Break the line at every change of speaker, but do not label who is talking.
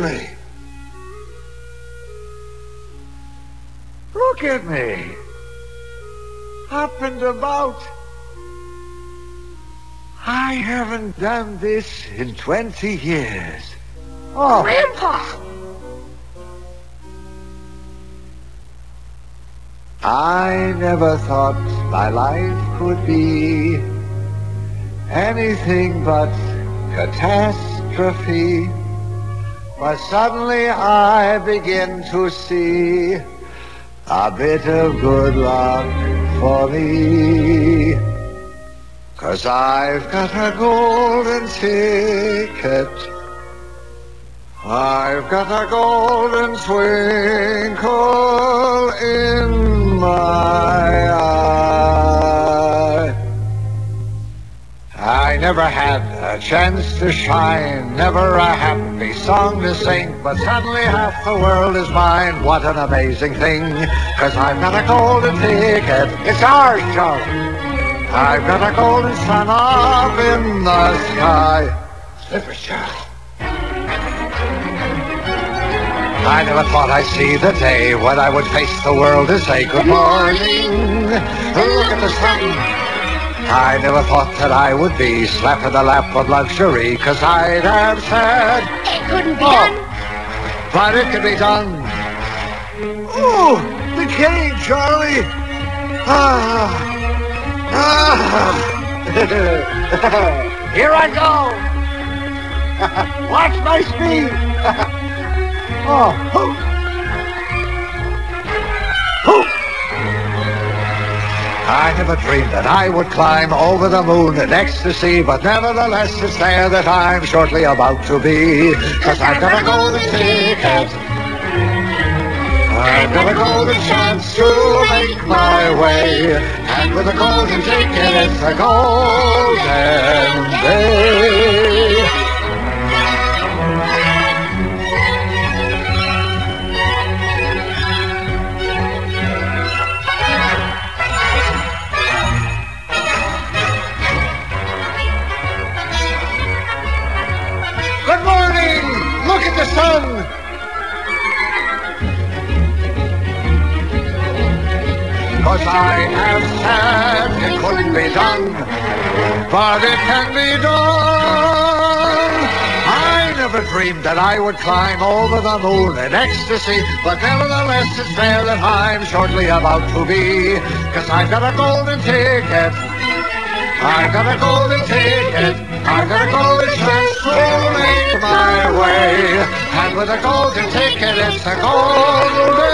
me. Look at me. Up and about. I haven't done this in 20 years. Oh.
Grandpa!
I never thought my life could be anything but catastrophe. But suddenly I begin to see a bit of good luck for me. 'Cause I've got a golden ticket. I've got a golden twinkle in my eye. I never had a chance to shine, never a happy song to sing, but suddenly half the world is mine. What an amazing thing, 'cause I've got a golden ticket. It's ours, Charlie. I've got a golden sun up in the sky. Slippers, Charlie. I never thought I'd see the day when I would face the world and say good morning. Look at the sun. I never thought that I would be slapped in the lap of luxury, 'cause I'd have said
it couldn't be done.
But it can be done. Oh, the cane, Charlie. Here I go. Watch my speed. Oh, hoop. Hoop. I never dreamed that I would climb over the moon in ecstasy, but nevertheless it's there that I'm shortly about to be. 'Cause I've got a golden ticket. I've got a golden chance to make my way. And with a golden ticket it's a golden day. Good morning! Look at the sun! 'Cause I have said it couldn't be done, but it can be done. I never dreamed that I would climb over the moon in ecstasy, but nevertheless it's there that I'm shortly about to be. 'Cause I've got a golden ticket. I've got a golden ticket. I've got a golden chance to make my way. And with a golden ticket it's a golden